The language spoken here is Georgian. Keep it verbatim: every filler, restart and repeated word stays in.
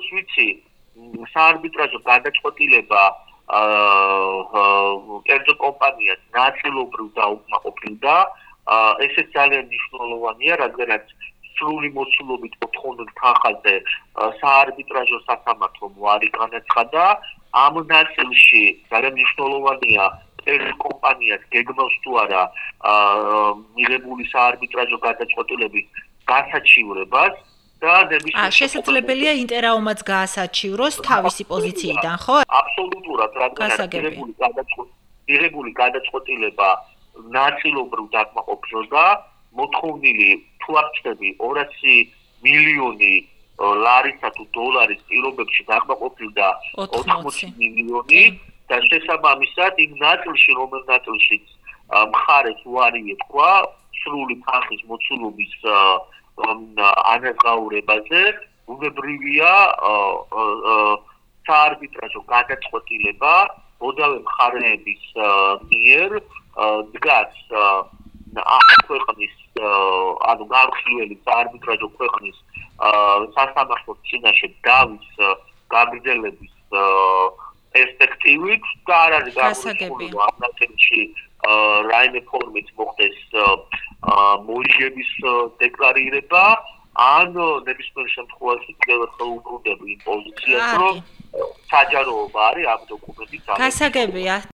ვიცი, საარბიტრაჟო გადაწყვეტილება კერძო კომპანიას ნაწილობრივ დაუკმაყოფილდა. ესეც ძალიან მნიშვნელოვანია, რადგანაც სრული მოცულობით ოთხმოცდაოთხ ხაზზე საარბიტრაჟო სასამართლომ უარი განაცხადა. ამ ნაწილში ძალიან მნიშვნელოვანია კერძო კომპანიას გეგმავს თუ არა მიღებული საარბიტრაჟო გადაწყვეტილების გასაჩივრებას. აა შესაძლებელია ინტერაუმაც გაასაჩივროს თავისი პოზიციიდან, ხო? აბსოლუტურად, რადგანაც მიღებული გადაწყვეტილება ნაწილობრივ დაკმაყოფილდა, მოთხოვნილი თუ არ ვწდები ორასი მილიონი ლარისა თუ დოლარის პირობებში დაკმაყოფილდა ოთხმოცი მილიონი და შესაბამისად იმ ნაწილში, რომელ ნაწილშიც მხარეს უარი ეთქვა სრული თანხის მოცულობის ანაზღაურებაზე, უნებრივია საარბიტრაჟო გადაწყვეტილება ოდავე მხარეების მიერ დგას ქვეყნის ანუ გამხილველი საარბიტრაჟო ქვეყნის სასამართლოს წინაშე დავის გაგრძელების პერსპექტივით და არ არის გამორიცხული ამ ნაწილში რაიმე ფორმით მოხდეს მოიგების დეკლარირება ან ნებისმიერ შემთხვევაში კიდევ ერთხელ უბრუნდები იმ პოზიციას, რომ საჯაროობა არის ამ დოკუმენტის გასაგებია.